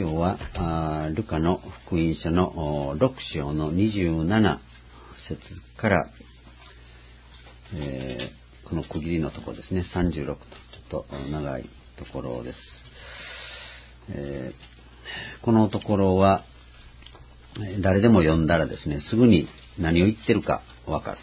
今日はルカの福音書の6章の27節から、この区切りのところですね、36とちょっと長いところです。このところは誰でも読んだらですね、すぐに何を言ってるかわかる。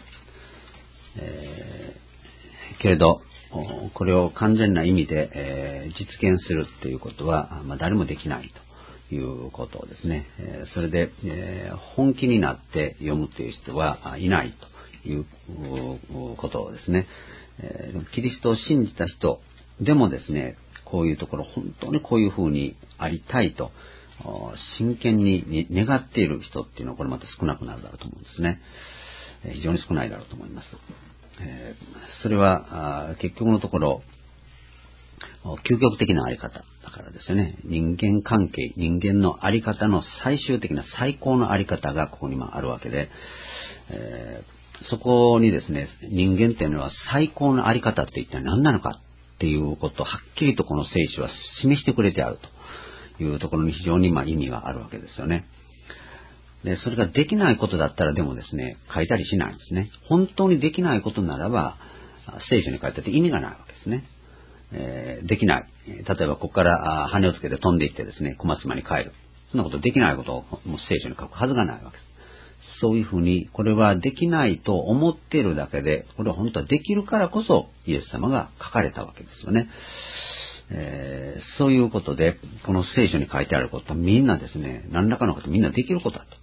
けれどこれを完全な意味で、実現するっていうことは、誰もできないということですね。それで、本気になって読むという人はいないということですね。キリストを信じた人でもですね、こういうところ本当にこういうふうにありたいと真剣に願っている人っていうのはこれまた少なくなるだろうと思うんですね。非常に少ないだろうと思います。それは結局のところ究極的なあり方だからですよね。人間関係、人間のあり方の最終的な最高のあり方がここにもあるわけで、そこにですね、人間っていうのは最高のあり方って一体何なのかっていうことをはっきりとこの聖書は示してくれてあるというところに非常に意味があるわけですよね。で、それができないことだったらでもですね、書いたりしないんですね。本当にできないことならば、聖書に書いてあって意味がないわけですね。できない。例えば、ここから羽をつけて飛んでいってですね、小松島に帰る。そんなことできないことをもう聖書に書くはずがないわけです。そういうふうに、これはできないと思っているだけで、これは本当はできるからこそ、イエス様が書かれたわけですよね。そういうことで、この聖書に書いてあることはみんなですね、何らかのことみんなできることだと。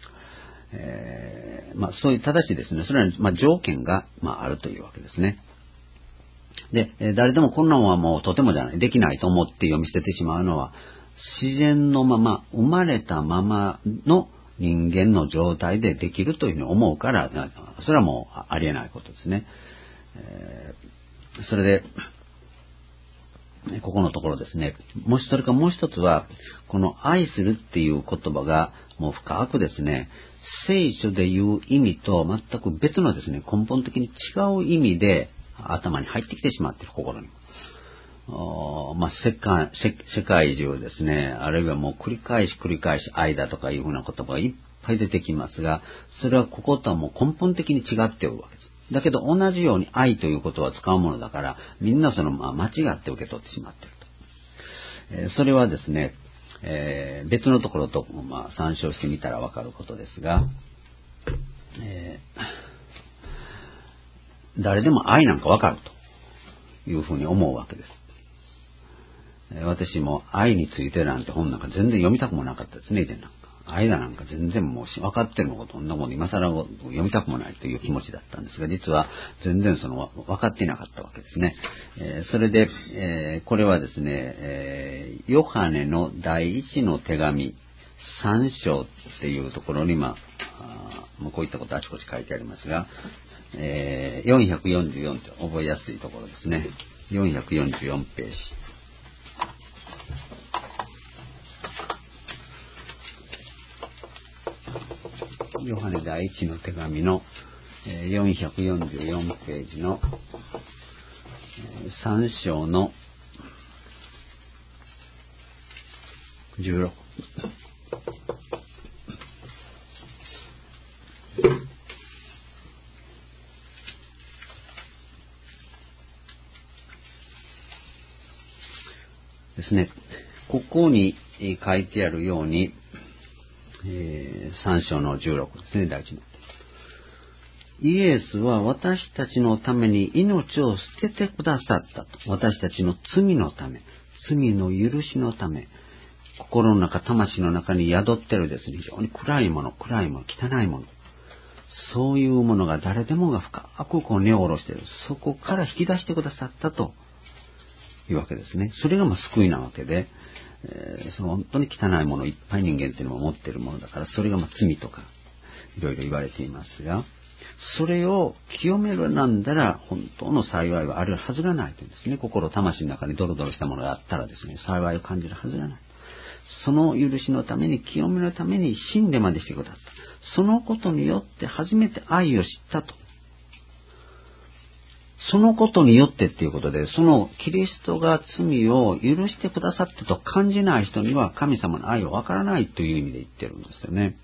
そういう正しいですね、それは条件があるというわけですね。で、誰でもこんなのはもうとてもじゃない、できないと思って読み捨ててしまうのは、自然のまま、生まれたままの人間の状態でできるというふうに思うから、それはもうありえないことですね。それで、ここのところですね、それかもう一つは、この愛するっていう言葉がもう深くですね、聖書でいう意味と全く別のですね、根本的に違う意味で頭に入ってきてしまっている、心に。世界中ですね、あるいはもう繰り返し愛だとかいうふうな言葉がいっぱい出てきますが、それはこことはもう根本的に違っておるわけです。だけど同じように愛ということは使うものだから、みんなその間違って受け取ってしまっていると。それはですね、別のところと参照してみたらわかることですが、誰でも愛なんかわかるというふうに思うわけです。私も愛についてなんて本なんか全然読みたくもなかったですね、以前なんか。愛だなんか全然もう分かってるのこと、そんなもん今更読みたくもないという気持ちだったんですが、実は全然分かっていなかったわけですね。それで、これはですね、ヨハネの第一の手紙3章っていうところにもうこういったことあちこち書いてありますが、444って覚えやすいところですね。444ページ。ヨハネ第一の手紙の444ページの3章の16。ですね。ここに書いてあるように、3章の16ですね、第一の。イエスは私たちのために命を捨ててくださったと。私たちの罪のため、罪の許しのため、心の中、魂の中に宿っているですね、非常に暗いもの、汚いもの。そういうものが誰でもが深く根を下ろしている。そこから引き出してくださったというわけですね。それが救いなわけで、本当に汚いものいっぱい人間っていうのも持っているものだから、それが罪とかいろいろ言われていますが、それを清めるなんだら本当の幸いはあるはずがないというんですね。心、魂の中にドロドロしたものがあったらですね、幸いを感じるはずがない。その許しのために、清めのために死んでまでしてくださった。そのことによって初めて愛を知ったとそのことによってっていうことで、そのキリストが罪を許してくださったと感じない人には神様の愛はわからないという意味で言ってるんですよね。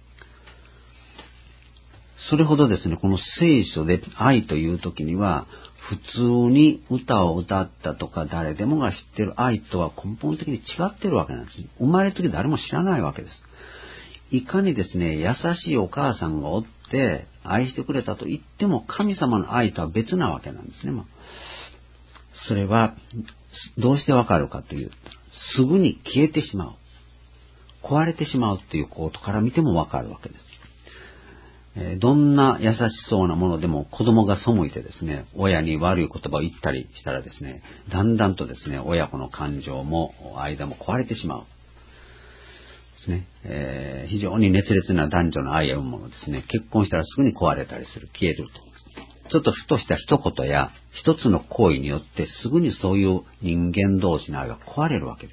それほどですね、この聖書で愛という時には、普通に歌を歌ったとか誰でもが知ってる愛とは根本的に違ってるわけなんです。生まれつき誰も知らないわけです。いかにですね、優しいお母さんがおって愛してくれたと言っても神様の愛とは別なわけなんですね。それはどうしてわかるかというと、すぐに消えてしまう。壊れてしまうっていうことから見てもわかるわけです。どんな優しそうなものでも子供が背いてですね、親に悪い言葉を言ったりしたらですね、だんだんとですね、親子の感情も間も壊れてしまう。ですね。非常に熱烈な男女の愛や生むものですね、結婚したらすぐに壊れたりする、消えると。ちょっとふとした一言や一つの行為によってすぐにそういう人間同士の愛が壊れるわけです。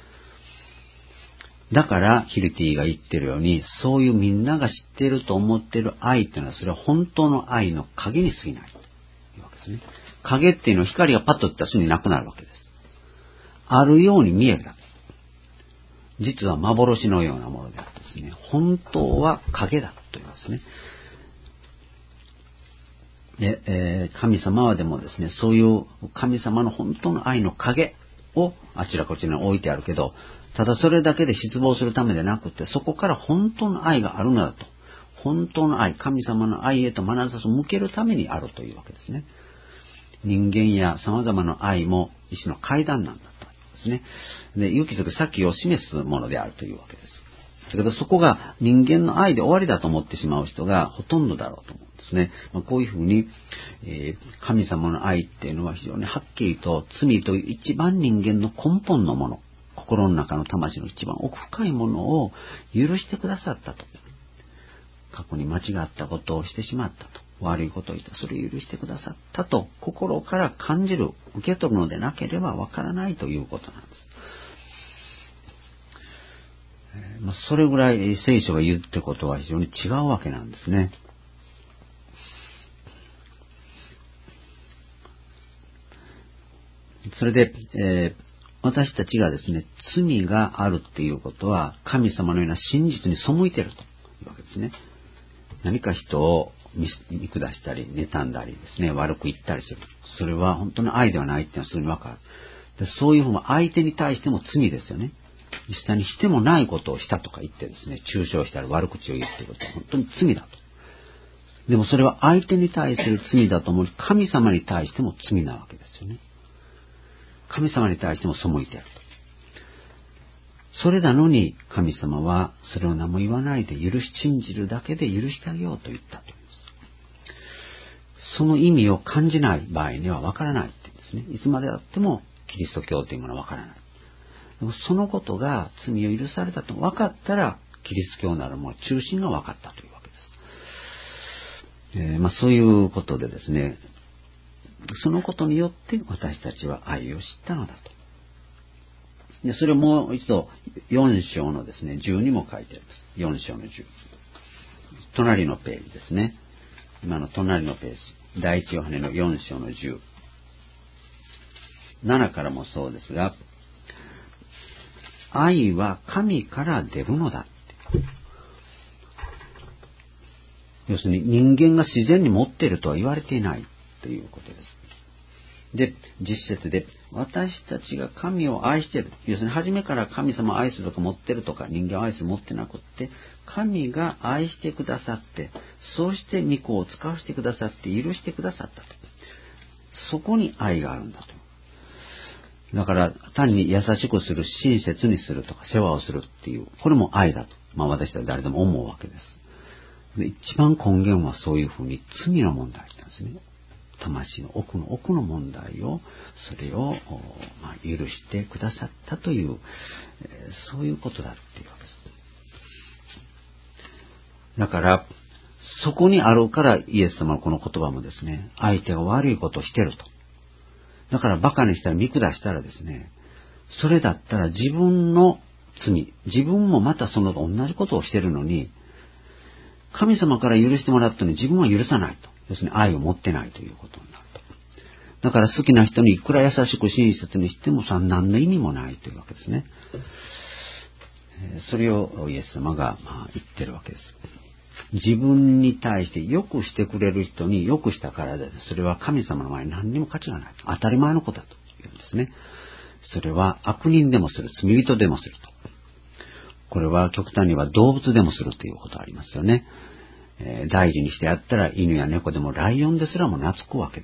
だからヒルティが言ってるように、そういうみんなが知っていると思っている愛っていうのは、それは本当の愛の影に過ぎないというわけですね。影っていうのは光がパッといったらすぐになくなるわけです。あるように見えるだけ。実は幻のようなものであってですね、本当は影だというわけですね。で、神様はでもですね、そういう神様の本当の愛の影をあちらこちらに置いてあるけど、ただそれだけで失望するためでなくて、そこから本当の愛があるのだと。本当の愛、神様の愛へと眼差しを向けるためにあるというわけですね。人間や様々な愛も一種の階段なんだとですね。で、行き着く先を示すものであるというわけです。だけどそこが人間の愛で終わりだと思ってしまう人がほとんどだろうと思うんですね。こういうふうに、神様の愛っていうのは非常にはっきりと罪という一番人間の根本のもの、心の中の魂の一番奥深いものを許してくださったと。過去に間違ったことをしてしまったと。悪いことを言った。それを許してくださったと。心から感じる、受け取るのでなければわからないということなんです。それぐらい聖書が言うってことは非常に違うわけなんですね。それで、私たちがですね、罪があるっていうことは神様のような真実に背いているというわけですね。何か人を見下したり妬んだりですね、悪く言ったりする。それは本当の愛ではないっていうのはすぐにわかる。で、そういうふうな相手に対しても罪ですよね。実際にしてもないことをしたとか言ってですね、中傷したり悪口を言うということは本当に罪だと。でもそれは相手に対する罪だと思う。神様に対しても罪なわけですよね。神様に対しても背いてやると。それなのに神様はそれを何も言わないで信じるだけで許してあげようと言ったというんです。その意味を感じない場合にはわからないって言うんですね。いつまであってもキリスト教というものはわからない。でもそのことが罪を許されたと分かったらキリスト教ならもう中心が分かったというわけです。そういうことでですね、そのことによって私たちは愛を知ったのだと。で、それをもう一度4章のですね、10にも書いてあります。4章の10。隣のページですね。今の隣のページ。第一ヨハネの4章の10。7からもそうですが、愛は神から出るのだって。要するに人間が自然に持っているとは言われていないということです。で、実節で私たちが神を愛している。要するに初めから神様を愛するとか持ってるとか人間を愛する持ってなくって、神が愛してくださって、そうして御子を使わせてくださって許してくださったと。そこに愛があるんだと。だから単に優しくする、親切にするとか世話をするっていう、これも愛だと。私たちは誰でも思うわけです。で、一番根源はそういうふうに罪の問題なんですね。魂の奥の奥の問題を、それを、許してくださったという、そういうことだっていうわけです。だから、そこにあるからイエス様のこの言葉もですね、相手が悪いことをしてると。だから馬鹿にしたら見下したらですね、それだったら自分の罪、自分もまたその同じことをしてるのに、神様から許してもらったのに自分は許さないと。要するに愛を持ってないということになると。 だから好きな人にいくら優しく親切にしても何の意味もないというわけですね。それをイエス様が言ってるわけです。自分に対して良くしてくれる人に良くしたからで、それは神様の前に何にも価値がない。当たり前のことだと言うんですね。それは悪人でもする、罪人でもすると。これは極端には動物でもするということがありますよね。大事にしてやったら犬や猫でもライオンですらも懐くわけです。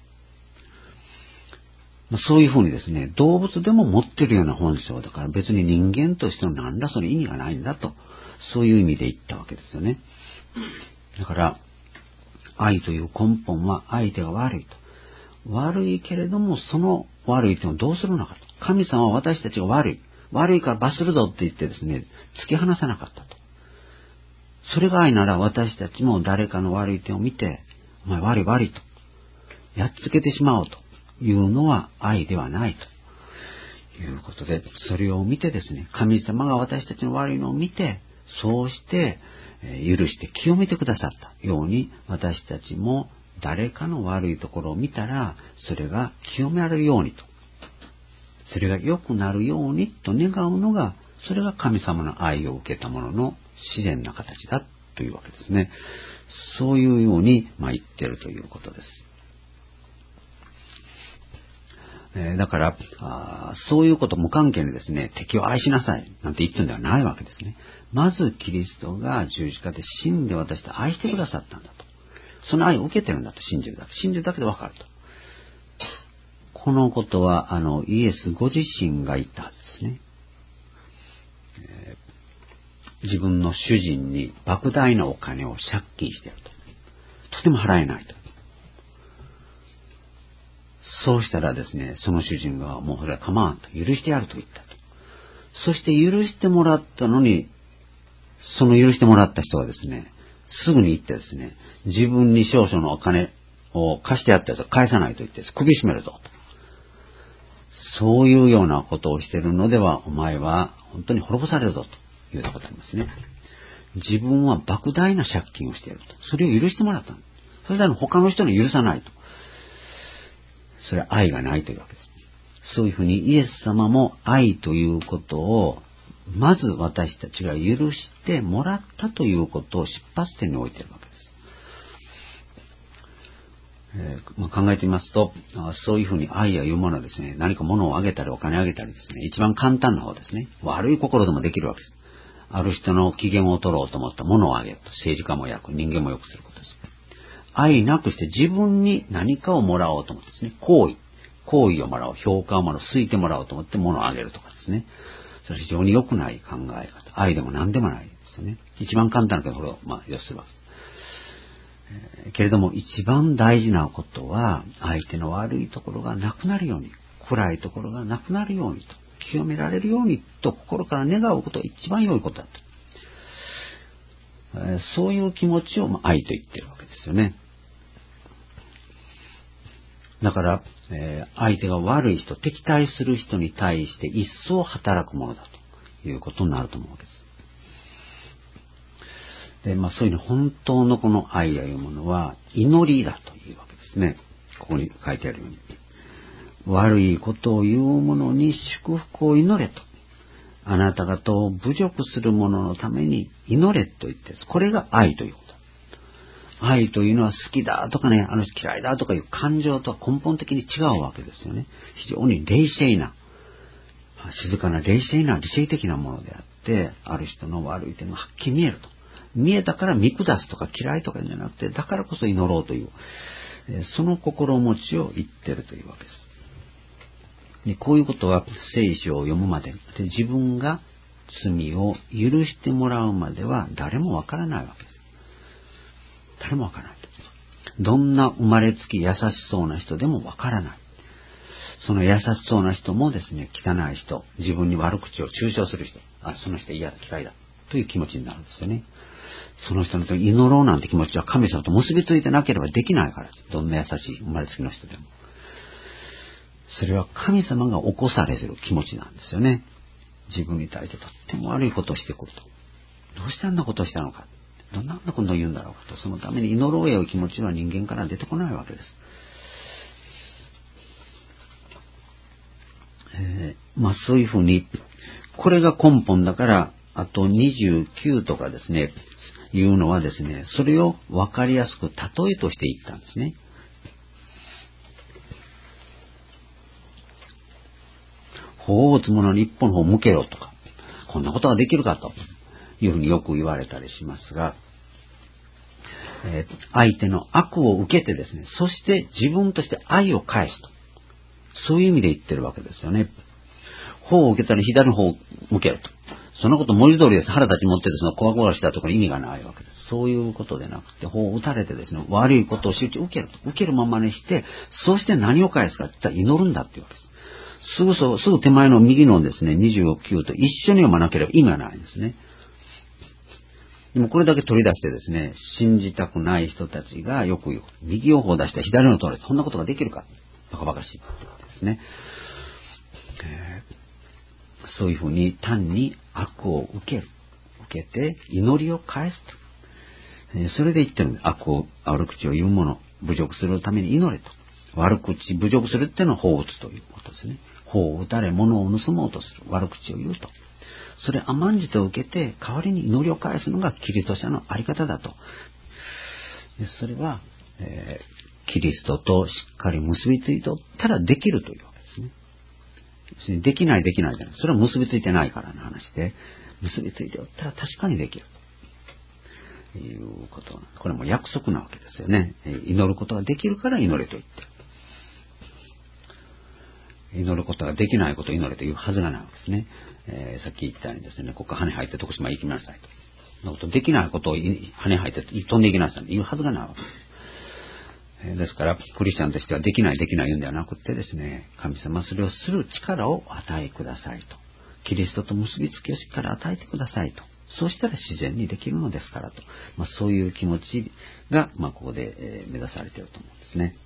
そういうふうにですね、動物でも持っているような本性だから別に人間としての何らその意味がないんだと、そういう意味で言ったわけですよね。だから愛という根本は相手が悪いと。悪いけれどもその悪い点をどうするのかと。神様は私たちが悪いから罰するぞって言ってですね、突き放さなかったと。それが愛なら私たちも誰かの悪い点を見て、お前悪いとやっつけてしまおうというのは愛ではないということで、それを見てですね、神様が私たちの悪いのを見て、そうして許して清めてくださったように、私たちも誰かの悪いところを見たらそれが清められるようにと、それが良くなるようにと願うのが、それが神様の愛を受けたものの自然な形だというわけですね。そういうように言っているということです。だからそういうこと無関係にですね、敵を愛しなさいなんて言ってるんではないわけですね。まずキリストが十字架で死んで私と愛してくださったんだと、その愛を受けてるんだと信じるだけで分かると。このことはイエスご自身が言ったはずですね。自分の主人に莫大なお金を借金しているとても払えないと。そうしたらですね、その主人がもうそれは構わんと、許してやると言ったと。そして許してもらったのに、その許してもらった人はですね、すぐに行ってですね、自分に少々のお金を貸してやったやつは返さないと言って首絞めるぞと。そういうようなことをしているのでは、お前は本当に滅ぼされるぞということがありますね。自分は莫大な借金をしていると。それを許してもらったの。それなのに他の人に許さないと。それは愛がないというわけです。そういうふうにイエス様も愛ということをまず私たちが許してもらったということを出発点に置いているわけです。考えてみますと、そういうふうに愛やいうものはですね、何か物をあげたりお金をあげたりですね、一番簡単な方ですね。悪い心でもできるわけです。ある人の機嫌を取ろうと思った物をあげると、政治家も良く、人間も良くすることです。愛なくして自分に何かをもらおうと思ってですね、好意をもらおう、評価をもらおう、好いてもらおうと思って物をあげるとかですね、それは非常に良くない考え方。愛でも何でもないですよね。一番簡単なけど、これを要するわけです。けれども一番大事なことは、相手の悪いところがなくなるように、暗いところがなくなるようにと、清められるようにと心から願うことが一番良いことだと。そういう気持ちを愛と言っているわけですよね。だから、相手が悪い人、敵対する人に対して一層働くものだということになると思うわけです。で、そういう本当のこの愛というものは祈りだというわけですね。ここに書いてあるように。悪いことを言う者に祝福を祈れと。あなた方を侮辱する者のために祈れと言って、これが愛ということ。愛というのは好きだとかね、あの人嫌いだとかいう感情とは根本的に違うわけですよね。非常に冷静な、静かな冷静な理性的なものであって、ある人の悪い点がはっきり見えると。見えたから見下すとか嫌いとかじゃなくて、だからこそ祈ろうという、その心持ちを言っているというわけです。でこういうことは聖書を読むまで、自分が罪を許してもらうまでは誰もわからないわけです。誰もわからない。どんな生まれつき優しそうな人でもわからない。その優しそうな人もですね、汚い人、自分に悪口を中傷する人、その人嫌だ、嫌いだという気持ちになるんですよね。その人の祈ろうなんて気持ちは神様と結びついてなければできないからです。どんな優しい生まれつきの人でも。それは神様が起こされている気持ちなんですよね。自分に対してとっても悪いことをしてくると。どうしてあんなことをしたのか。どんなことを言うんだろうかと。そのために祈ろうよいう気持ちは人間から出てこないわけです。 そういうふうに、これが根本だから、あと29とかですね、いうのはですね、それを分かりやすく例えとして言ったんですね。頬を打つ者に一本の方を向けろとか、こんなことができるかというふうによく言われたりしますが、相手の悪を受けてですね、そして自分として愛を返すと。そういう意味で言ってるわけですよね。頬を受けたら左の方を向けろと。そんなこと文字通りです。腹立ち持ってですね、怖々したところに意味がないわけです。そういうことでなくて、頬を打たれてですね、悪いことを集中受けると。受けるままにして、そして何を返すかって言ったら祈るんだっていうわけです。すぐ手前の右のですね、29と一緒に読まなければ意味がないんですね。でもこれだけ取り出してですね、信じたくない人たちがよく言う。右を方を出して左の取れ。そんなことができるか。バカバカしいってですね。そういうふうに単に悪を受けて祈りを返すと。それで言ってるんです。悪口を言う者、侮辱するために祈れと。悪口、侮辱するっていうのは法を打つということですね。法を打たれ、物を盗もうとする。悪口を言うと。それ甘んじて受けて、代わりに祈りを返すのがキリスト者のあり方だと。それは、キリストとしっかり結びついておったらできるというわけですね。できないじゃない。それは結びついてないからの話で、結びついておったら確かにできる。ということ。これも約束なわけですよね。祈ることができるから祈れと言って。祈ることができないことを祈れというはずがないわけですね。さっき言ったようにですね、ここ羽生えて徳島へ行きなさいと。そんなことできないことを羽生えて飛んでいきなさいというはずがないわけです。ですから、クリスチャンとしてはできない言うんではなくてですね、神様それをする力を与えくださいと。キリストと結びつきをしっかり与えてくださいと。そうしたら自然にできるのですからと。そういう気持ちが、ここで、目指されていると思うんですね。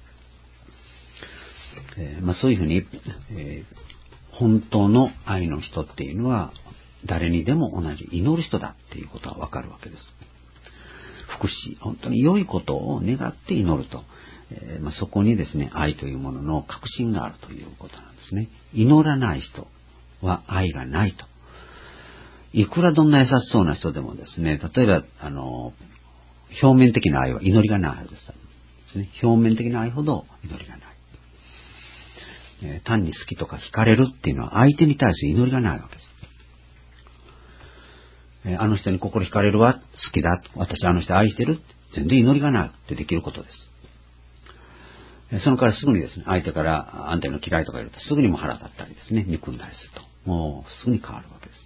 そういうふうに、本当の愛の人っていうのは誰にでも同じ祈る人だっていうことはわかるわけです。福祉、本当に良いことを願って祈ると、そこにですね、愛というものの確信があるということなんですね。祈らない人は愛がないと。いくらどんな優しそうな人でもですね、例えば、表面的な愛は祈りがないはずですね。表面的な愛ほど祈りがない。単に好きとか惹かれるっていうのは相手に対する祈りがないわけです。あの人に心惹かれるわ、好きだ、私あの人愛してる、全然祈りがなくてできることです。そのからすぐにですね、相手からあんたの嫌いとか言うとすぐにも腹立ったりですね、憎んだりすると、もうすぐに変わるわけです。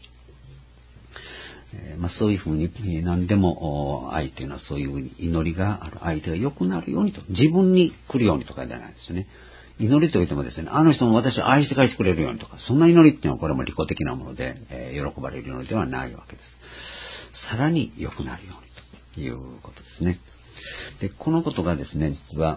そういうふうに何でも愛というのはそういうふうに祈りがある、相手が良くなるようにと、自分に来るようにとかじゃないですよね。祈りといってもですね、あの人も私を愛して返してくれるようにとか、そんな祈りっていうのはこれも利己的なもので、喜ばれるのではないわけです。さらに良くなるようにということですね。で、このことがですね、実は、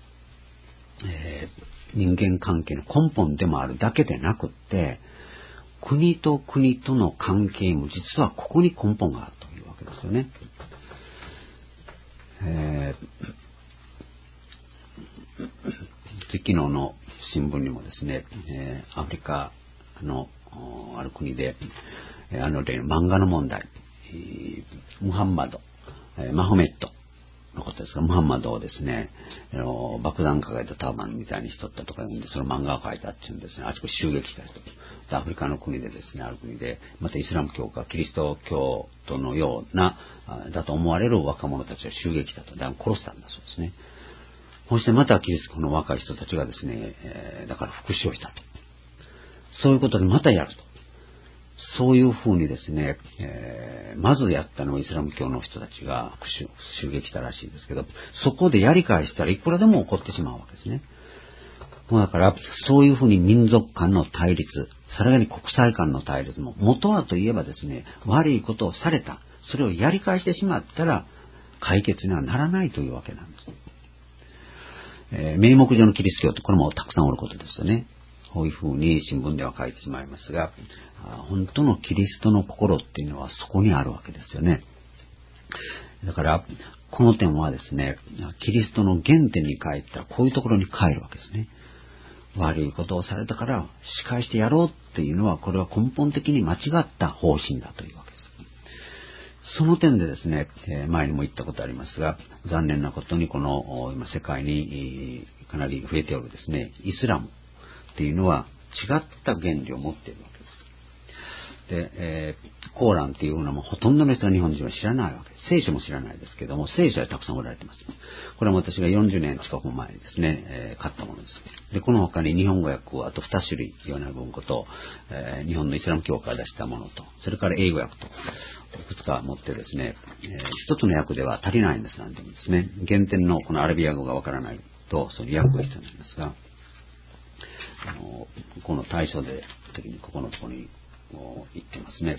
人間関係の根本でもあるだけでなくって、国と国との関係も実はここに根本があるというわけですよね。昨日の新聞にもですね、アフリカのある国で、例の漫画の問題、ムハンマド、マホメットのことですが、ムハンマドをですね、爆弾抱えたターバンみたいにしとったとか言うんで、その漫画を描いたっていうんですね、あちこち襲撃したりと。アフリカの国でですね、ある国で、またイスラム教かキリスト教徒のような、だと思われる若者たちを襲撃したと。だから殺したんだそうですね。そしてまたキリストの若い人たちがですね、だから復讐をしたと。そういうことでまたやると。そういうふうにですね、まずやったのはイスラム教の人たちが襲撃したらしいですけど、そこでやり返したらいくらでも起こってしまうわけですね。もうだから、そういうふうに民族間の対立、さらに国際間の対立も、元はといえばですね、悪いことをされた。それをやり返してしまったら、解決にはならないというわけなんです。名目上のキリスト教ってこれもたくさんおることですよね。こういうふうに新聞では書いてしまいますが、本当のキリストの心っていうのはそこにあるわけですよね。だから、この点はですね、キリストの原点に帰ったらこういうところに帰るわけですね。 悪いことをされたから仕返してやろうっていうのは、これは根本的に間違った方針だというわけです。その点でですね、前にも言ったことありますが、残念なことにこの今世界にかなり増えておるですね、イスラムっていうのは違った原理を持っているわけです。で、コーランっていうのもほとんどの人は日本人は知らないわけです。聖書も知らないですけども、聖書はたくさん売られています。これは私が40年近く前にですね、買ったものです。で、この他に日本語訳をあと2種類、ヨナ文庫と、日本のイスラム教会が出したものと、それから英語訳と、いくつか持ってですね、一つの訳では足りないんです、なんでもですね。原点のこのアラビア語がわからないと、その訳が必要なんですが、この対象で、時にここのところに、言ってますね。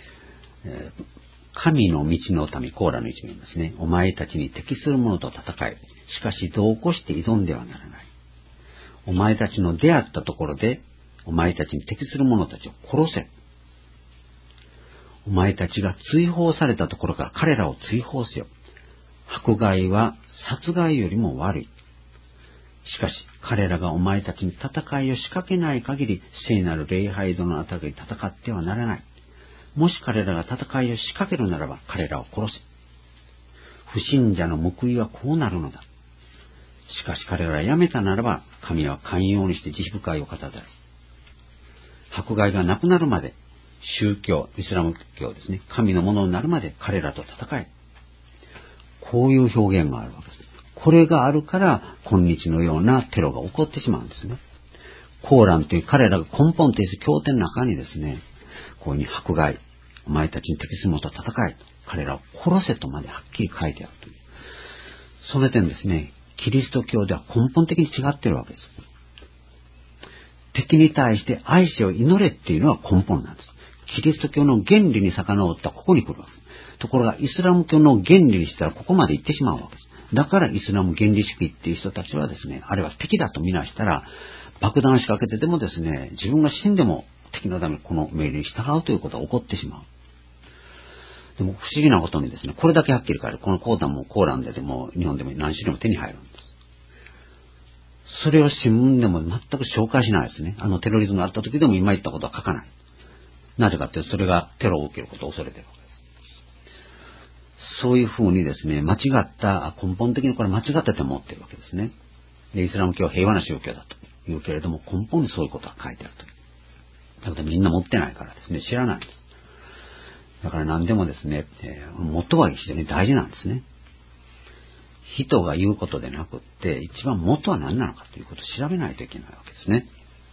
神の道の民、コーラの一面ですね。お前たちに適する者と戦い、しかし度を越して挑んではならない。お前たちの出会ったところで、お前たちに適する者たちを殺せ。お前たちが追放されたところから彼らを追放せよ。迫害は殺害よりも悪い。しかし、彼らがお前たちに戦いを仕掛けない限り、聖なる礼拝堂のあたりに戦ってはならない。もし彼らが戦いを仕掛けるならば、彼らを殺せ。不信者の報いはこうなるのだ。しかし彼らがやめたならば、神は寛容にして慈悲深いお方である。迫害がなくなるまで、宗教、イスラム教ですね、神のものになるまで彼らと戦え。こういう表現があるわけです。これがあるから、今日のようなテロが起こってしまうんですね。コーランという彼らが根本的経典の中にですね、こういうふうに迫害、お前たちに適するものと戦えと、彼らを殺せとまではっきり書いてあるという。その点ですね、キリスト教では根本的に違っているわけです。敵に対して愛しを祈れっていうのは根本なんです。キリスト教の原理に遡ったここに来るわけです。ところがイスラム教の原理にしたらここまで行ってしまうわけです。だからイスラム原理主義っていう人たちはですね、あれは敵だと見なしたら、爆弾を仕掛けてでもですね、自分が死んでも敵のためにこの命令に従うということが起こってしまう。でも不思議なことにですね、これだけはっきり書いて、このコーランでも日本でも何種類も手に入るんです。それを新聞でも全く紹介しないですね。テロリズムがあった時でも今言ったことは書かない。なぜかというと、それがテロを受けることを恐れているわけです。そういうふうにですね、間違った、根本的にこれ間違ったと思っているわけですね。で、イスラム教は平和な宗教だと言うけれども、根本にそういうことが書いてあるという。だからみんな持ってないからですね、知らないんです。だから何でもですね、元は非常に大事なんですね。人が言うことでなくって、一番元は何なのかということを調べないといけないわけですね。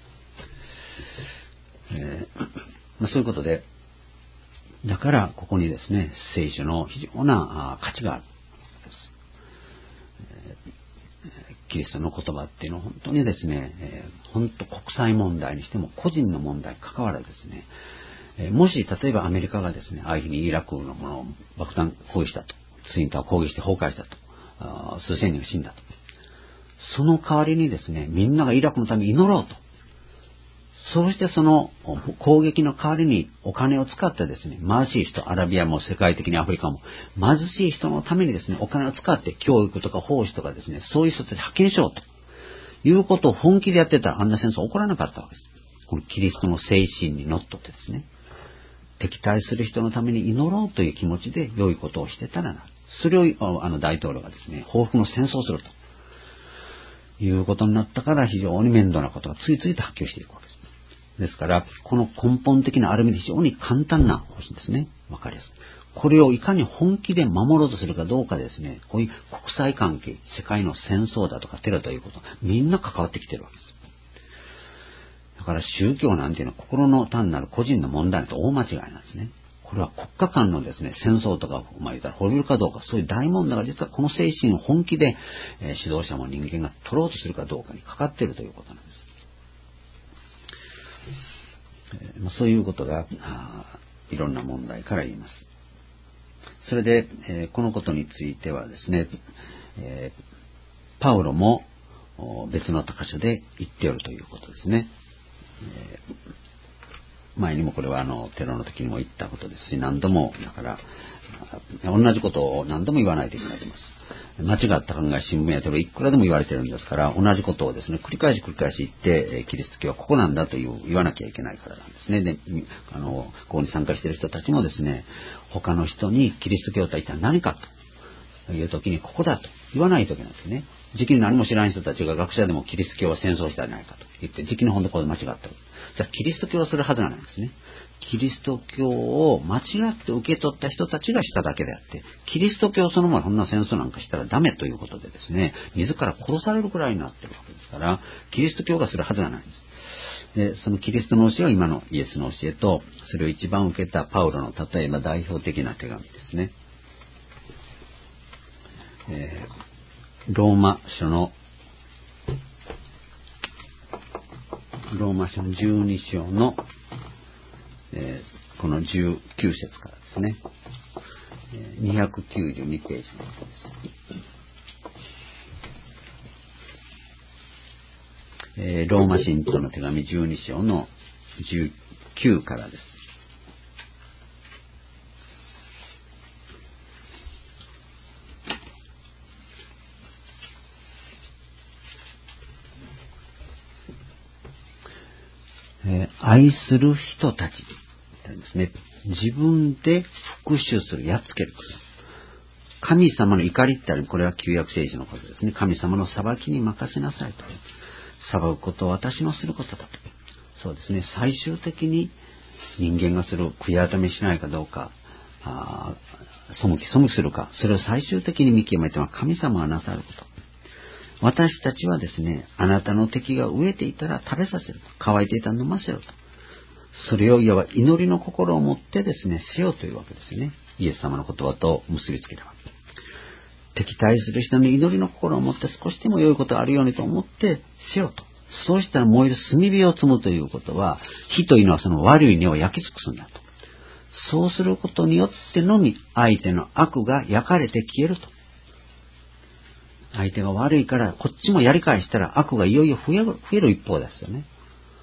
そういうことで、だからここにですね、聖書の非常な価値があるわけです。キリストの言葉っていうのは本当にですね、本当国際問題にしても個人の問題に関わらずですね、もし例えばアメリカがですね、ああいうふうにイラクのものを爆弾攻撃したと、ツインタワーを攻撃して崩壊したと、数千人が死んだと。その代わりにですね、みんながイラクのために祈ろうと。そうしてその攻撃の代わりにお金を使ってですね、貧しい人、アラビアも世界的にアフリカも貧しい人のためにですね、お金を使って教育とか奉仕とかですね、そういう人たち派遣しようということを本気でやってたら、あんな戦争起こらなかったわけです。このキリストの精神にのっとってですね、敵対する人のために祈ろうという気持ちで良いことをしてたらな。それを大統領がですね、報復の戦争をするということになったから、非常に面倒なことがついついと発揮していくわけです。ですから、この根本的なある意味で非常に簡単な方針ですね。わかりやすい。これをいかに本気で守ろうとするかどうかですね、こういう国際関係、世界の戦争だとかテロということ、みんな関わってきてるわけです。だから宗教なんていうのは心の単なる個人の問題と大間違いなんですね。これは国家間のですね、戦争とか、言ったら滅びるかどうか、そういう大問題が実はこの精神を本気で、指導者も人間が取ろうとするかどうかにかかっているということなんです。そういうことがいろんな問題から言います。それで、このことについてはですね、パウロも別の箇所で言っておるということですね。 前にもこれはテロの時にも言ったことですし、何度も、だから、同じことを何度も言わないといけないと思います。間違った考え、新聞やテロいくらでも言われてるんですから、同じことをですね、繰り返し言って、キリスト教はここなんだと言わなきゃいけないからなんですね。で、ここに参加している人たちもですね、他の人にキリスト教とは一体何かという時にここだと言わないといけないんですね。時期に何も知らない人たちが学者でもキリスト教は戦争したじゃないかと言って、時期の本当これ間違った。じゃあキリスト教はするはずがないんですね。キリスト教を間違って受け取った人たちがしただけであって、キリスト教そのものこんな戦争なんかしたらダメということでですね、自ら殺されるくらいになってるわけですから、キリスト教がするはずがないんです。で、そのキリストの教えは今のイエスの教えと、それを一番受けたパウロの例えば代表的な手紙ですね。ローマ書の12章の、この19節からですね。292ページのことです。ローマ信徒の手紙12章の19からです。愛する人たちですね。自分で復讐する、やっつける。神様の怒りってある、これは旧約聖書のことですね。神様の裁きに任せなさいと。裁くことは私のすることだと。そうですね。最終的に人間がする悔い改めしないかどうか、背きするか、それを最終的に見極めては神様がなさること。私たちはですね、あなたの敵が飢えていたら食べさせる。乾いていたら飲ませると。それをいわば祈りの心を持ってですね、せよというわけですね。イエス様の言葉と結びつければ。敵対する人に祈りの心を持って少しでも良いことがあるようにと思ってせよと。そうしたら燃える炭火を積むということは、火というのはその悪い根を焼き尽くすんだと。そうすることによってのみ相手の悪が焼かれて消えると。相手が悪いからこっちもやり返したら悪がいよいよ増える一方ですよね。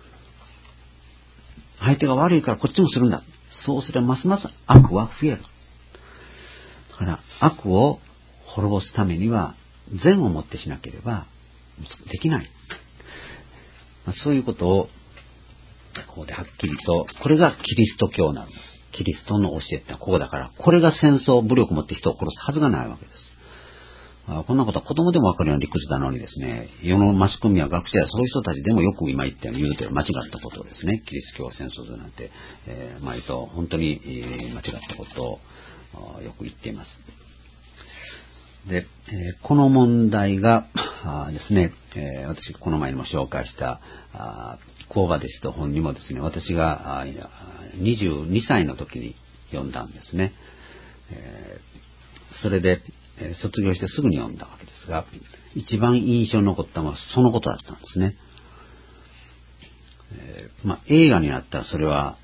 相手が悪いからこっちもするんだ。そうすればますます悪は増える。だから悪を滅ぼすためには善をもってしなければできない。そういうことをここではっきりと、これがキリスト教なんです。キリストの教えってここだから、これが戦争、武力を持って人を殺すはずがないわけです。こんなことは子供でもわかるような理屈なのにですね、世のマスコミや学者やそういう人たちでもよく今言って言うてる間違ったことをですね、キリスト教は戦争だなんて、毎度本当に間違ったことをよく言っています。で、この問題がですね、私この前にも紹介したコーバデシと本にもですね、私が22歳の時に読んだんですね。それで卒業してすぐに読んだわけですが、一番印象に残ったのはそのことだったんですね。映画になったらそれは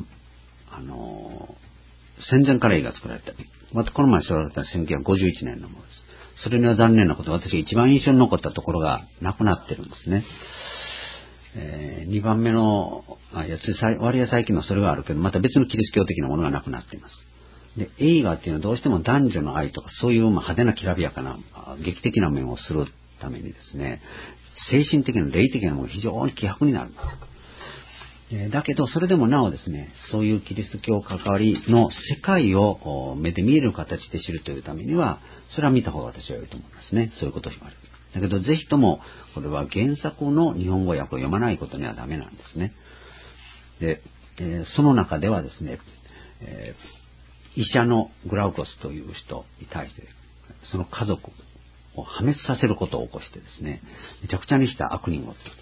戦前から映画作られた。またこの前紹介された1951年のものです。それには残念なこと、私が一番印象に残ったところがなくなってるんですね。2番目の割合最近のそれはあるけど、また別のキリスト教的なものがなくなっています。で、映画っていうのはどうしても男女の愛とかそういう派手なきらびやかな劇的な面をするためにですね、精神的な霊的なものが非常に希薄になるんです。だけどそれでもなおですね、そういうキリスト教関わりの世界を目で見える形で知るというためには、それは見た方が私は良いと思いますね。そういうことを言われる。だけどぜひともこれは原作の日本語訳を読まないことにはダメなんですね。で、その中ではですね、医者のグラウコスという人に対してその家族を破滅させることを起こしてですね、めちゃくちゃにした悪人がおったんです。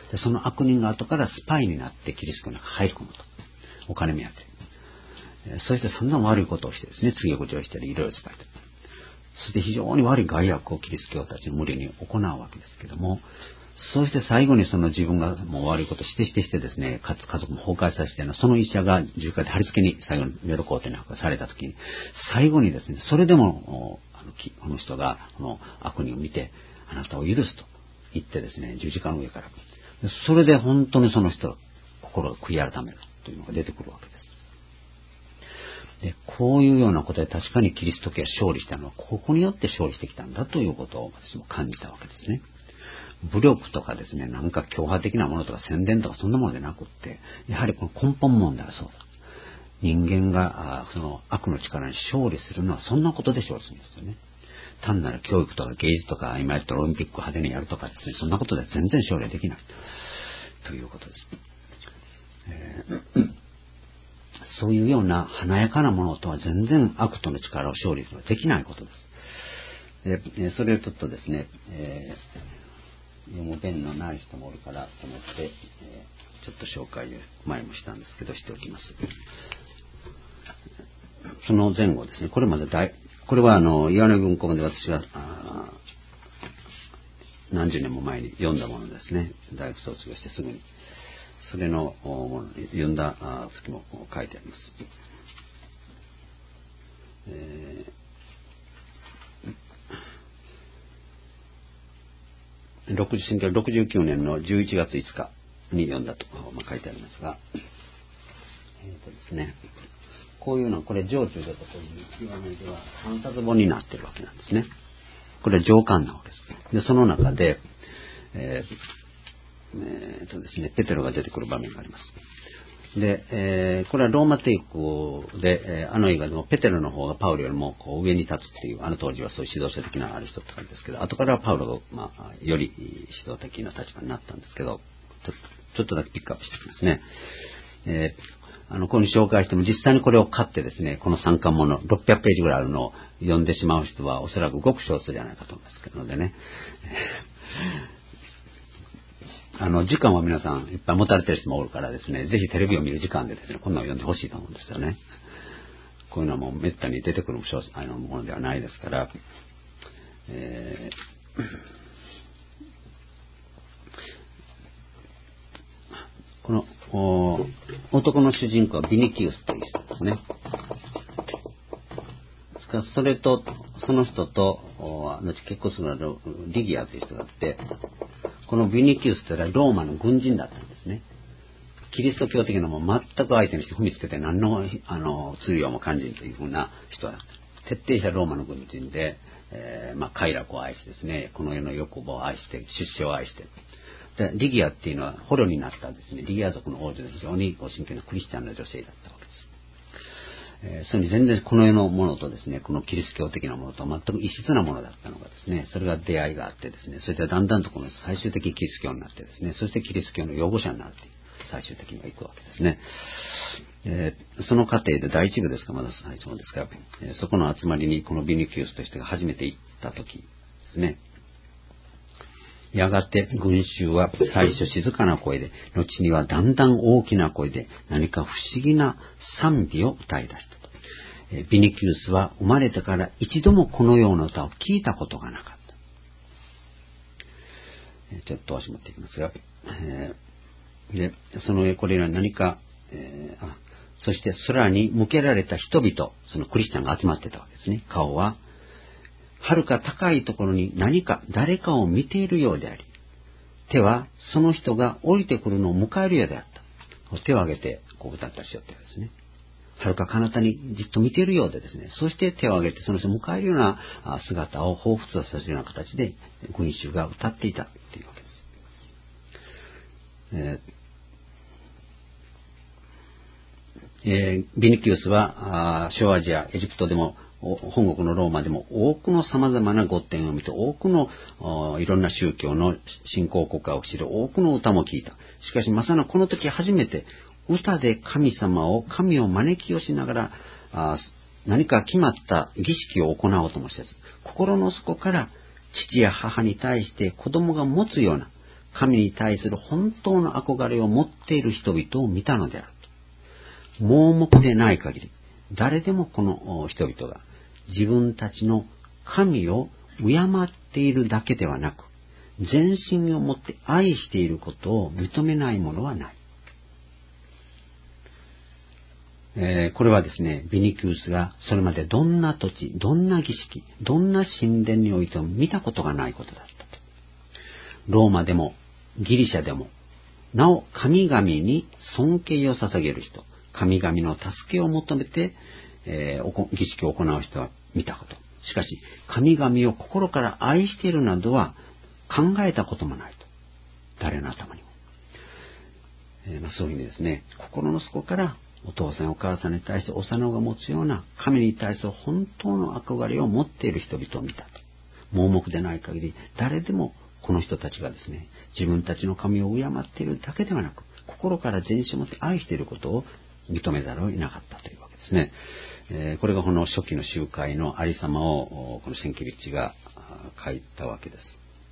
でその悪人が後からスパイになってキリストに入り込むと。お金目当て。そしてそんな悪いことをしてですね、告げ口をしたりいろいろスパイと。そして非常に悪い害悪をキリスト教たちの無理に行うわけですけども、そして最後にその自分がもう悪いことをしてですね、家族も崩壊させてその医者が重火で貼り付けに最後にメロコーテにされたときに、最後にですね、それでもこの人がこの悪人を見て、あなたを許すと言ってですね、十字架の上から。それで本当にその人は心を悔い改める。 というのが出てくるわけです。で、こういうようなことで確かにキリスト教が勝利したのはここによって勝利してきたんだということを私も感じたわけですね。武力とかですね、なんか強派的なものとか宣伝とかそんなものでなくって、やはりこの根本問題はそうだ。人間がその悪の力に勝利するのはそんなことで勝利するんですよね。単なる教育とか芸術とか今やったオリンピックを派手にやるとかですね、そんなことでは全然勝利はできないということです。そういうような華やかなものとは全然悪との力を勝利するのはできないことです。でそれをちょっとですね、読む弁のない人もおるからと思って、ちょっと紹介を前もしたんですけどしておきます。その前後ですね、これは岩波文庫で私は何十年も前に読んだものですね。大学卒業してすぐにそれのものに読んだ月も書いてあります。69年の11月5日に読んだと書いてありますが、ですね、こういうのはこれ上中下とこういう極めでは3冊本になっているわけなんですね。これは上巻なわけです。でその中で、ですね、ペテロが出てくる場面があります。で、これはローマ帝国で、あの映画でもペテロの方がパウロよりもこう上に立つっていう、あの当時はそういう指導者的なある人って感じですけど、後からはパウロが、より指導的な立場になったんですけど、ちょっとだけピックアップしていきますね。ここに紹介しても実際にこれを買ってですね、この3巻もの600ページぐらいあるのを読んでしまう人はおそらくごく少数じゃないかと思いますけどのでね。時間は皆さんいっぱい持たれてる人もおるからですね、ぜひテレビを見る時間でですね、こんなのを読んでほしいと思うんですよね。こういうのはもうめったに出てくるものではないですから、この男の主人公はビニキウスという人ですね。それとその人と後結婚するのはリギアという人があって、このビニキウスというのはローマの軍人だったんですね。キリスト教的なものを全く相手にして踏みつけて何の通用も感じんというふうな人だった。徹底したローマの軍人で、快楽を愛してですね、この世の欲望を愛して出世を愛して、でリギアっていうのは捕虜になったですね、リギア族の王女で非常に真剣なクリスチャンな女性だったわけです。それに全然この世のものとですね、このキリスト教的なものと全く異質なものだったのがですね、それが出会いがあってですね、それでだんだんとこの最終的にキリスト教になってですね、そしてキリスト教の擁護者になるという最終的には行くわけですね。その過程で第一部ですか、まだ最初ですが、そこの集まりにこのビニキウスという人が初めて行った時ですね、やがて群衆は最初静かな声で、後にはだんだん大きな声で何か不思議な賛美を歌い出したと。ビニキウスは生まれてから一度もこのような歌を聞いたことがなかった。ちょっと足持っていきますが、でこれら何か、そして空に向けられた人々、そのクリスチャンが集まってたわけですね。顔は遥か高いところに誰かを見ているようであり、手はその人が降りてくるのを迎えるようであった。手を挙げてこう歌ったりしよってですね。遥か彼方にじっと見ているようでですね、そして手を挙げてその人を迎えるような姿を彷彿とさせるような形で群衆が歌っていたというわけです。ビニキウスは小アジア、エジプトでも本国のローマでも多くの様々な御殿を見て、多くのいろんな宗教の信仰国家を知る多くの歌も聞いた。しかしまさにこの時初めて歌で神を招きをしながら何か決まった儀式を行おうともせず、心の底から父や母に対して子供が持つような神に対する本当の憧れを持っている人々を見たのであると。盲目でない限り誰でもこの人々が自分たちの神を敬っているだけではなく、全身をもって愛していることを認めない者はない。これはですね、ビニキウスがそれまでどんな土地、どんな儀式、どんな神殿においても見たことがないことだったと。ローマでもギリシャでもなお神々に尊敬を捧げる人、神々の助けを求めて、儀式を行う人は見たこと。しかし神々を心から愛しているなどは考えたこともないと。誰の頭にも。そういうふうにですね、心の底からお父さんお母さんに対して幼子が持つような神に対する本当の憧れを持っている人々を見たと。盲目でない限り誰でもこの人たちがですね、自分たちの神を敬っているだけではなく、心から全身を持って愛していることを認めざるを得なかったというわけですね。これがこの初期の集会のありさまをこのシェンケビッチが書いたわけです。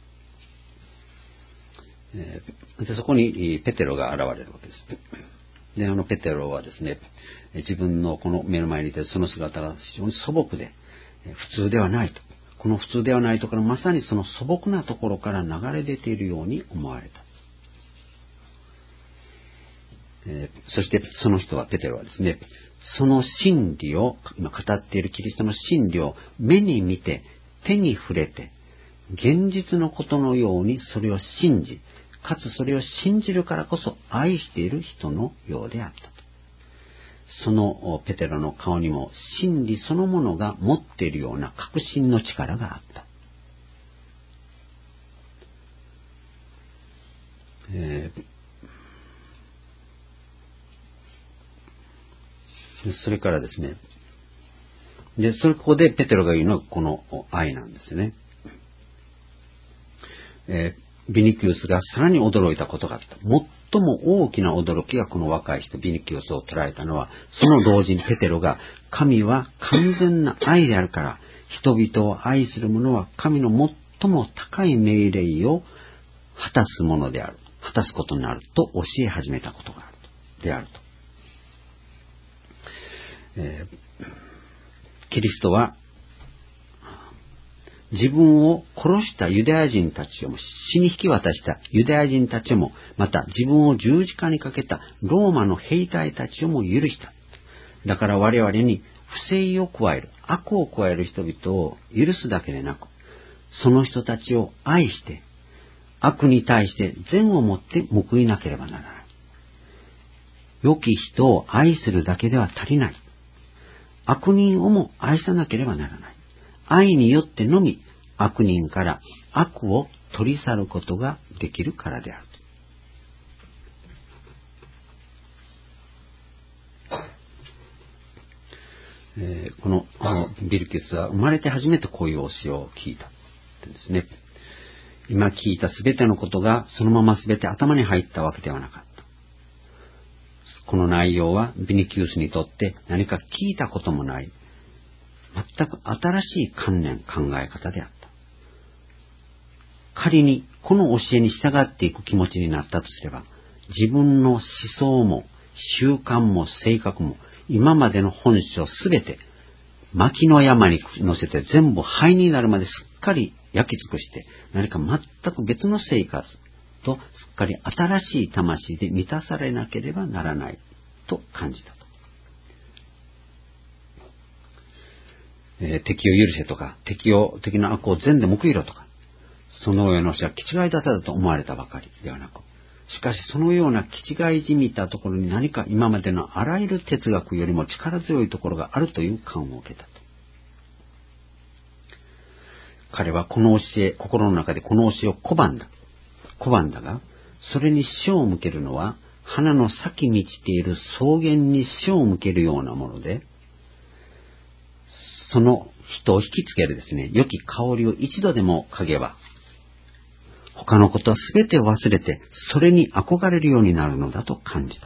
でそこにペテロが現れるわけです。で、ペテロはですね、自分のこの目の前にいてその姿が非常に素朴で、普通ではないと。この普通ではないところ、まさにその素朴なところから流れ出ているように思われた。そしてその人は、ペテロはですね、その真理を、今語っているキリストの真理を目に見て、手に触れて、現実のことのようにそれを信じ、かつそれを信じるからこそ愛している人のようであったと。そのペテロの顔にも真理そのものが持っているような確信の力があった。それからですね、ここでペテロが言うのはこの愛なんですね。ビニキウスがさらに驚いたことがあった。最も大きな驚きがこの若い人ビニキウスを捉えたのは、その老人ペテロが、神は完全な愛であるから、人々を愛する者は神の最も高い命令を果たすことになると教え始めたことがあるであると。キリストは自分を殺したユダヤ人たちをも、死に引き渡したユダヤ人たちをも、また自分を十字架にかけたローマの兵隊たちをも許した。だから我々に不正を加える、悪を加える人々を許すだけでなく、その人たちを愛して、悪に対して善をもって報いなければならない。良き人を愛するだけでは足りない。悪人をも愛さなければならない。愛によってのみ悪人から悪を取り去ることができるからであると。このビルキスは生まれて初めてこういう教えを聞いたんですね。今聞いたすべてのことがそのまますべて頭に入ったわけではなかった。この内容はビニキウスにとって何か聞いたこともない全く新しい観念、考え方であった。仮にこの教えに従っていく気持ちになったとすれば、自分の思想も習慣も性格も今までの本性をすべて薪の山に乗せて全部灰になるまですっかり焼き尽くして、何か全く別の生活とすっかり新しい魂で満たされなければならないと感じたと。敵を許せとか、敵の悪を善で報いろとか、そのような教えは気違いだったと思われたばかりではなく、しかしそのような気違いじみたところに何か今までのあらゆる哲学よりも力強いところがあるという感を受けたと。彼はこの教え、心の中でこの教えを拒んだが、それに視を向けるのは、花の咲き満ちている草原に視を向けるようなもので、その人を引きつけるですね、良き香りを一度でも嗅げば、他のことは全てを忘れて、それに憧れるようになるのだと感じたと。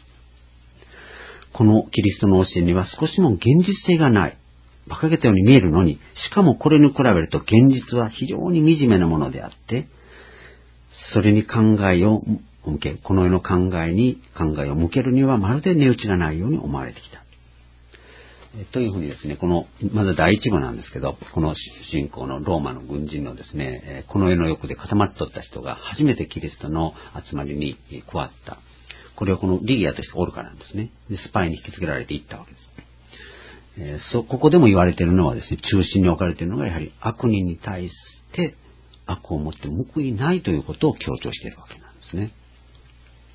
このキリストの教えには少しも現実性がない。馬鹿げたように見えるのに、しかもこれに比べると現実は非常に惨めなものであって、それに考えを向ける。この世の考えを向けるにはまるで値打ちがないように思われてきた。というふうにですね、まず第一部なんですけど、この主人公のローマの軍人のですね、この世の欲で固まっておった人が初めてキリストの集まりに加わった。これはこのリギアとしてオルカなんですね。で、スパイに引きつけられていったわけです。ここでも言われているのはですね、中心に置かれているのがやはり悪人に対して悪をもって報いないということを強調しているわけなんですね。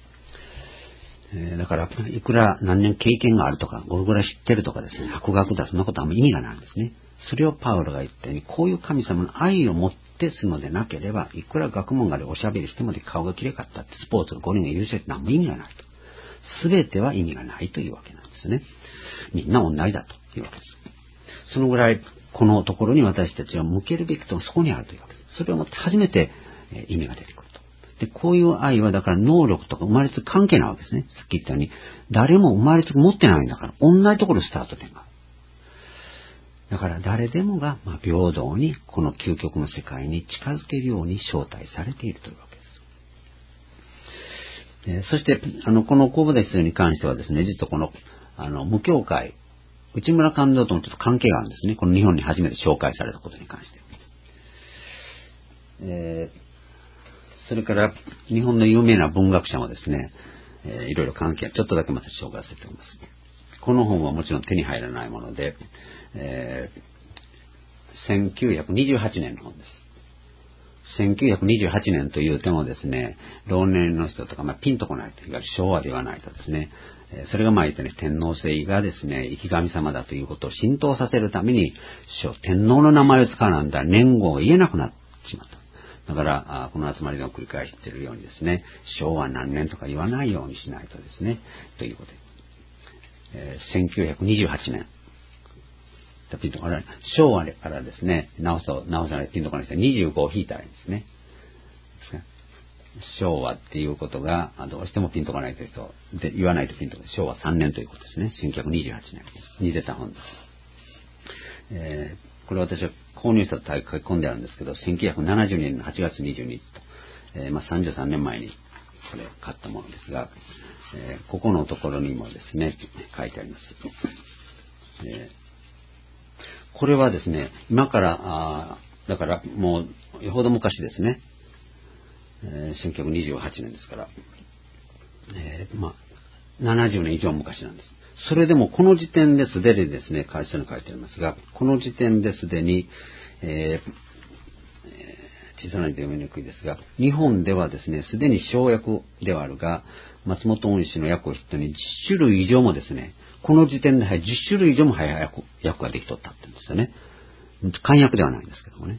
だから、いくら何年経験があるとか、ゴルぐらい知ってるとかですね、博学だ、そんなことはあんま意味がないんですね。それをパウロが言ったように、こういう神様の愛を持ってするのでなければ、いくら学問がありおしゃべりしてもで顔がきれかったって、スポーツが5人が優勝して何も意味がないと。すべては意味がないというわけなんですね。みんな同じだというわけです。そのぐらい、このところに私たちは向けるべきとはそこにあるというわけです。それをもって初めて意味が出てくると。で、こういう愛はだから能力とか生まれつき関係ないわけですね。さっき言ったように、誰も生まれつき持ってないんだから、同じところスタート点がある。だから誰でもが平等にこの究極の世界に近づけるように招待されているというわけです。そして、この神戸大師に関してはですね、実はこの、無教会、内村勘三ともちょっと関係があるんですね。この日本に初めて紹介されたことに関して。それから、日本の有名な文学者もですね、いろいろ関係、ちょっとだけまた紹介させております。この本はもちろん手に入らないもので、1928年の本です。1928年というてもですね、老年の人とか、ピンとこないと、いわゆる昭和ではないとですね、それが言ってね、天皇制がですね、生き神様だということを浸透させるために、天皇の名前を使うなんだ、年号を言えなくなってしまった。だから、この集まりでも繰り返しているようにですね、昭和何年とか言わないようにしないとですね、ということで。1928年。ピンとこない。昭和からですね、直さないピンとこない人は25を引いたらいいんですね。昭和っていうことがどうしてもピンとこないという人で言わないとピンとこない。昭和3年ということですね。1928年に出た本です。これ私は購入したと書き込んであるんですけど、1970年の8月22日と、33年前にこれ買ったものですが、ここのところにもですね、書いてあります。これはですね、今から、だからもうよほど昔ですね、1928年ですから、70年以上昔なんです。それでもこの時点ですでにですね、会社に書いてありますが、この時点ですでに、小さな字で読みにくいですが、日本ではですね、すでに生薬ではあるが、松本恩師の薬を筆頭に10種類以上もですね、この時点で10種類以上も薬ができとったって言うんですよね。漢薬ではないんですけどもね。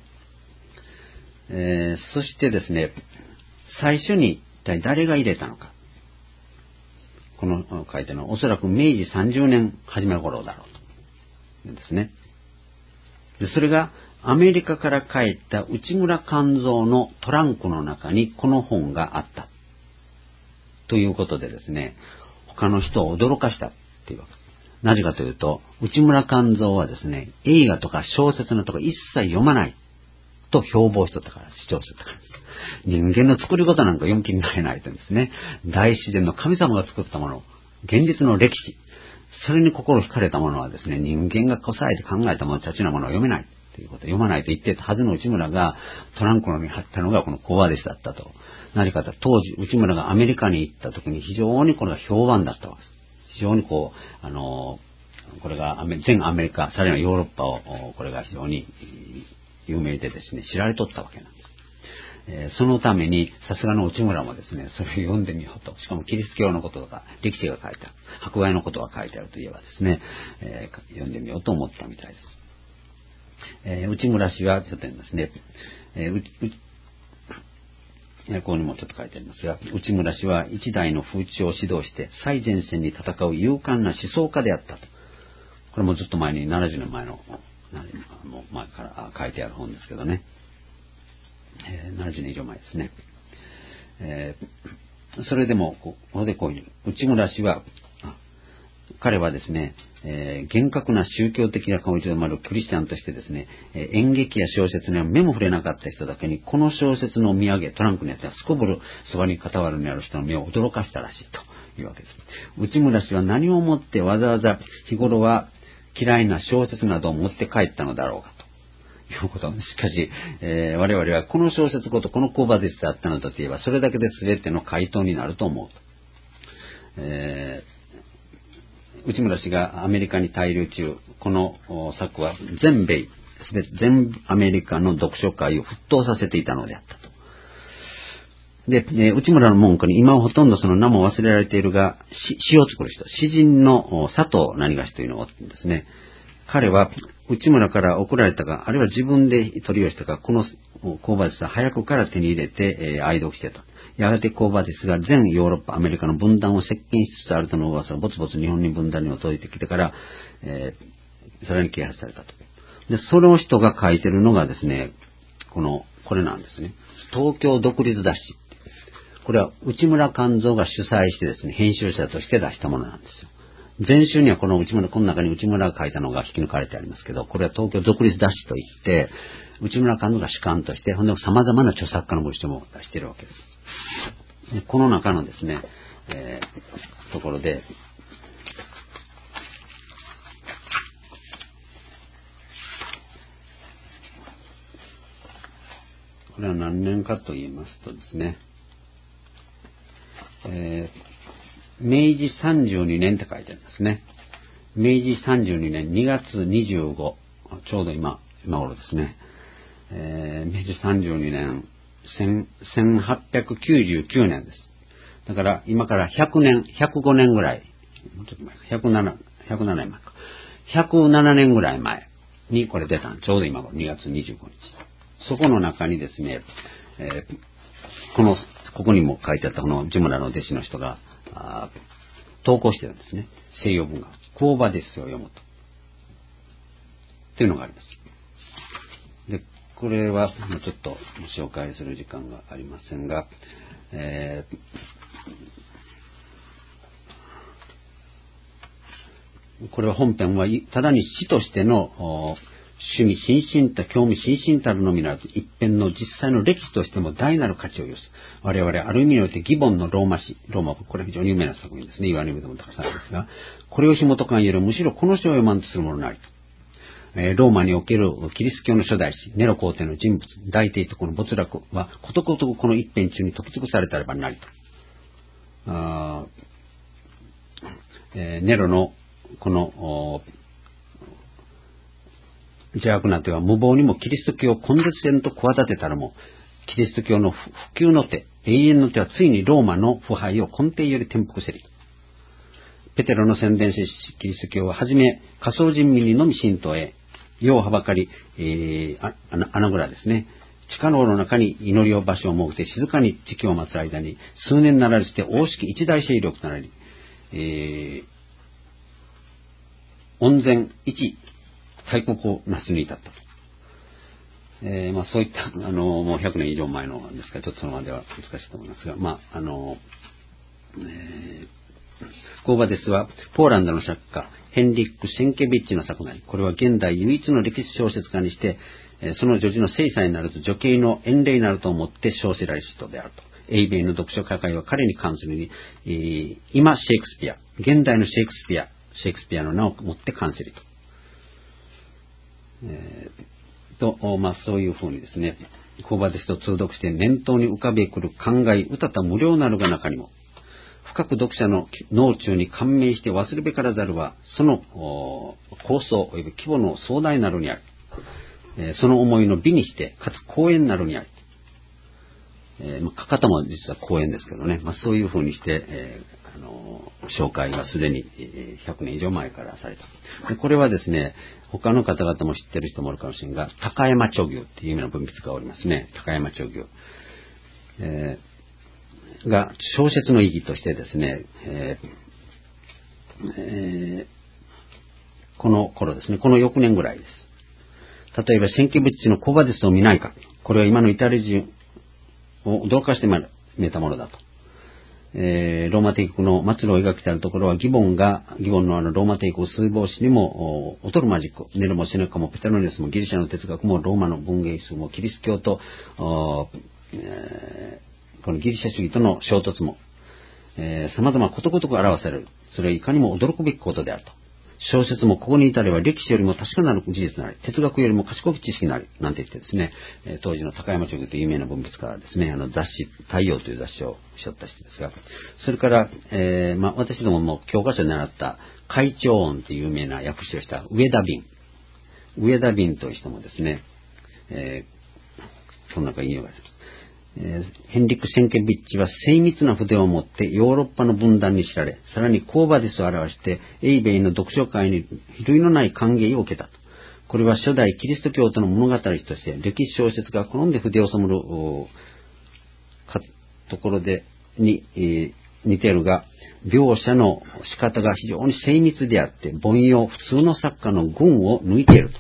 そしてですね、最初に一体誰が入れたのか。この書いてあるのはおそらく明治30年始めの頃だろうと言うんですね。でそれがアメリカから帰った内村勘三のトランクの中にこの本があったということでですね、他の人を驚かしたっていうわけです。なぜかというと、内村勘三はですね、映画とか小説のとか一切読まないと標榜しとったから、主張しとったからです。人間の作り事なんか読む気になれないとですね、大自然の神様が作ったもの、現実の歴史、それに心惹かれたものはですね、人間がこさえて考えたもの、たちなものを読めないということ、読まないと言ってたはずの内村がトランクのに貼ったのがこの講話弟子だったと。何かと当時内村がアメリカに行った時に非常にこれが評判だったわけです。非常にこれが全アメリカ、さらにはヨーロッパをこれが非常に有名でですね、知られとったわけなんです。そのために、さすがの内村もですね、それを読んでみようと。しかもキリスト教のこととか、歴史が書いてある。迫害のことが書いてあるといえばですね、読んでみようと思ったみたいです。内村氏は、ちょっと言いますね、ここにもちょっと書いてありますが、内村氏は一代の風潮を指導して最前線に戦う勇敢な思想家であったと。これもずっと前に70年前の前から書いてある本ですけどね、70年以上前ですね。それでもここでこういう内村氏は彼はですね、厳格な宗教的な顔にとどまるクリスチャンとしてですね、演劇や小説には目も触れなかった人だけに、この小説のお土産、トランクのやつはすこぶるそばに傍らにある人の目を驚かしたらしいというわけです。内村氏は何をもってわざわざ日頃は嫌いな小説などを持って帰ったのだろうかということ。しかし、我々はこの小説ごとこの講話ですであったのだといえば、それだけで全ての回答になると思うと。内村氏がアメリカに滞留中、この作は全アメリカの読書会を沸騰させていたのであったと。 で、内村の文句に今はほとんどその名も忘れられているが、詩を作る人、詩人の佐藤何がしというのがおってんですね。彼は内村から送られたか、あるいは自分で取り寄せたか、このコーバディスは早くから手に入れて、愛読してた。やがてコーバディスが全ヨーロッパ、アメリカの分断を席巻しつつあるとの噂がぼつぼつ日本に分断を届いてきてから、さらに啓発されたと。で、その人が書いてるのがですね、これなんですね。東京独立雑誌。これは内村勘三が主催してですね、編集者として出したものなんですよ。前週にはこの中に内村が書いたのが引き抜かれてありますけど、これは東京独立雑誌といって、内村勘三が主幹として、ほんで様々な著作家の文章も出しているわけです。でこの中のですね、ところで、これは何年かと言いますとですね、明治32年って書いてありますね。明治32年2月25、ちょうど今頃ですね。明治32年、1899年です。だから今から100年、105年ぐらい、もうちょっと前か、107年前か。107年ぐらい前にこれ出たの。ちょうど今頃2月25日。そこの中にですね、ここにも書いてあったこの内村の弟子の人が投稿してるんですね。西洋文学。コーバディスを読むと。っていうのがあります。で、これはちょっと紹介する時間がありませんが、これは本編はただに詩としての趣味心身と興味心身たるのみならず一辺の実際の歴史としても大なる価値を有す。我々ある意味においてギボンのローマ詩、これは非常に有名な作品ですね。言われることもたくさんあるんですが、これを紐解かんよりむしろこの詩を読まんとするものなりと。ローマにおけるキリスト教の初代史、ネロ皇帝の人物、大帝とこの没落はことごとくこの一辺中に解き尽くされたればなりと。ネロのこの邪悪な手は無謀にもキリスト教を根絶せんと企てたらも、キリスト教の普及の手、永遠の手はついにローマの腐敗を根底より転覆せり。ペテロの宣伝し、キリスト教ははじめ仮想人民にのみ信徒へ、世をはばかり、穴蔵ですね。地下牢の中に祈りを場所を設けて静かに時期を待つ間に、数年ならずして大式一大勢力となり、温泉一大国を成すに至ったと。そういったもう100年以上前のですから、ちょっとそのまでは難しいと思いますが、コーバディスはポーランドの作家ヘンリック・シェンケビッチの作品。これは現代唯一の歴史小説家にして、その女児の正妻になると女系の遠霊になると思って称せられる人であると。英米の読書家会は彼に関するに、今シェイクスピア、現代のシェイクスピアの名をもって関すると。そういうふうにですね、コーバディスと通読して念頭に浮かべくる考え、歌った無料なるが中にも、深く読者の脳中に感銘して忘るべからざるは、その構想及び規模の壮大なるにあり、その思いの美にして、かつ公演なるにあり、書方も実は公演ですけどね、そういうふうにして、紹介がすでに100年以上前からされた。でこれはですね、他の方々も知ってる人もいるかもしれんが、高山著牛っていう有名な文筆家がおりますね。高山著牛。が小説の意義としてですね、この頃ですね、この翌年ぐらいです。例えば、シェンケビッチのコーバディスを見ないか。これは今のイタリア人を驚かして見えたものだと。ローマ帝国の末路を描きてあるところは、ギボンのローマ帝国水防史にも劣るマジック、ネルもセネカもペテロネスもギリシャの哲学もローマの文芸術もキリスト教と、このギリシャ主義との衝突も、様々ことごとく表される。それはいかにも驚くべきことであると。小説もここに至れば歴史よりも確かなる事実なり、哲学よりも賢き知識なり、なんて言ってですね、当時の高山著牛という有名な文筆家はですね、雑誌、太陽という雑誌をしょった人ですが、それから、私どもも教科書で習った会長音という有名な訳詞をした上田瓶という人もですね、その中に引用があります。 ヘンリック・シェンケビッチは精密な筆を持ってヨーロッパの分断に知られ、さらにコーバディスを表してエイベイの読書会に比類のない歓迎を受けたと。これは初代キリスト教徒の物語として歴史小説が好んで筆を染むるところでに、似ているが、描写の仕方が非常に精密であって凡庸、普通の作家の群を抜いていると。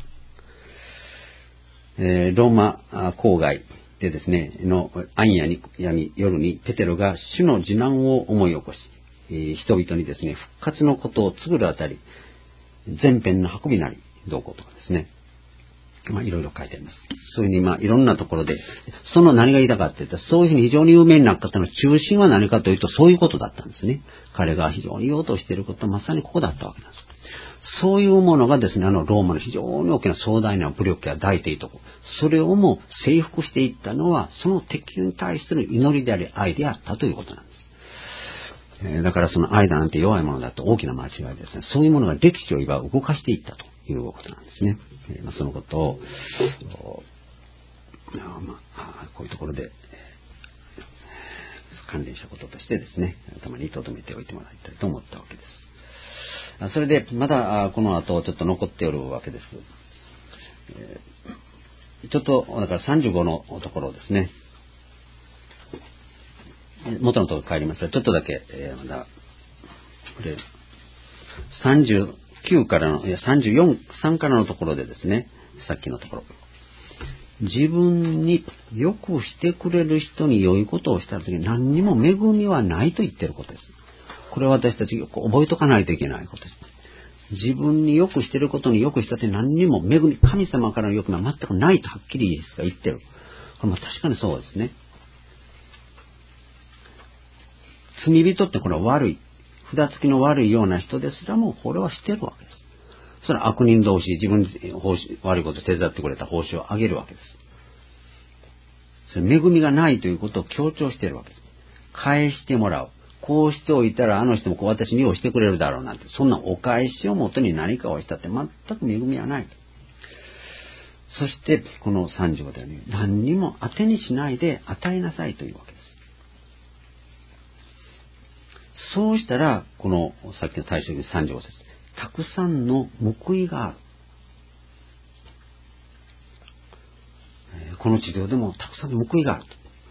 ローマ郊外でですね、の暗夜に夜にペテロが主の次男を思い起こし、人々にですね、復活のことを告ぐるあたり、前編の運びなり、どうこうとかですね、いろいろ書いてあります。そういうふうにいろんなところで、その何が言いたかって言ったら、そういうふうに非常に有名になった方の中心は何かというと、そういうことだったんですね。彼が非常に言おうとしていることはまさにここだったわけなんです。そういうものがですね、ローマの非常に大きな壮大な武力や大帝国、それをも征服していったのは、その敵に対する祈りであり愛であったということなんです。だからその愛だなんて弱いものだと大きな間違いですね。そういうものが歴史を今動かしていったということなんですね。そのことを、こういうところで、関連したこととしてですね、頭に留めておいてもらいたいと思ったわけです。それで、まだこの後ちょっと残っておるわけです。ちょっと、だから35のところですね。元のところ帰りますが、ちょっとだけ、まだ、これ、39からの、34、3からのところでですね、さっきのところ。自分によくしてくれる人に良いことをしたときに何にも恵みはないと言っていることです。これは私たちよく覚えとかないといけないことです。自分によくしていることによくしたって何にも恵み、神様からの良くは全くないとはっきりイエスが言ってる。これも確かにそうですね。罪人ってこれは悪い。札付きの悪いような人ですらもこれはしてるわけです。それは悪人同士自分に悪いことを手伝ってくれた報酬をあげるわけです。それ恵みがないということを強調しているわけです。返してもらう。こうしておいたらあの人もこう私に用意してくれるだろうなんて、そんなお返しをもとに何かをしたって全く恵みはない。そしてこの35ではね、何にも当てにしないで与えなさいというわけです。そうしたら、このさっきの大正記35節、たくさんの報いがある。この治療でもたくさんの報いがあると。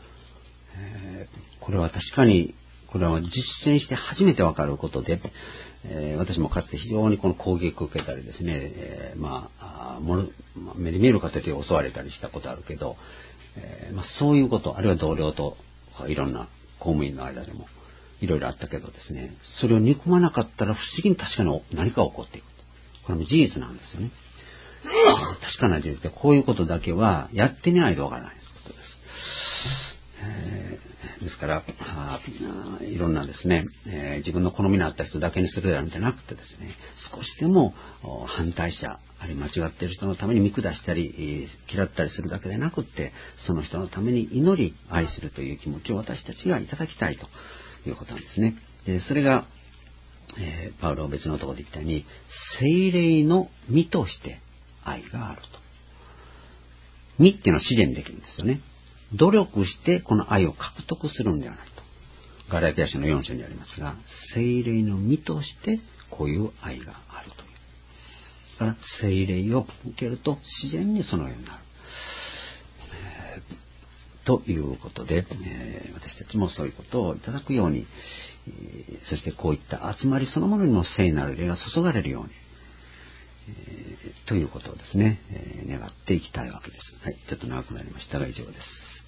これは確かに、これは実践して初めてわかることで、私もかつて非常にこの攻撃を受けたりですね、目に見える形で襲われたりしたことあるけど、そういうこと、あるいは同僚といろんな公務員の間でもいろいろあったけどですね、それを憎まなかったら不思議に確かに何か起こっていく。これも事実なんですよね。確かな事実で、こういうことだけはやってみないとわからないことです。ですからいろんなですね、自分の好みのあった人だけにするなんてなくてですね、少しでも反対者あるいは間違っている人のために見下したり嫌ったりするだけでなくって、その人のために祈り愛するという気持ちを私たちがいただきたいということなんですね。でそれが、パウロは別のところで言ったように、聖霊の実として愛があると。実っていうのは自然にできるんですよね。努力してこの愛を獲得するんではないと。ガラテヤ書の4章にありますが、聖霊の実としてこういう愛があるという。だから聖霊を受けると自然にそのようになる。ということで、私たちもそういうことをいただくように、そしてこういった集まりそのものにも聖なる霊が注がれるように、ということをですね、願っていきたいわけです。はい、ちょっと長くなりましたが以上です。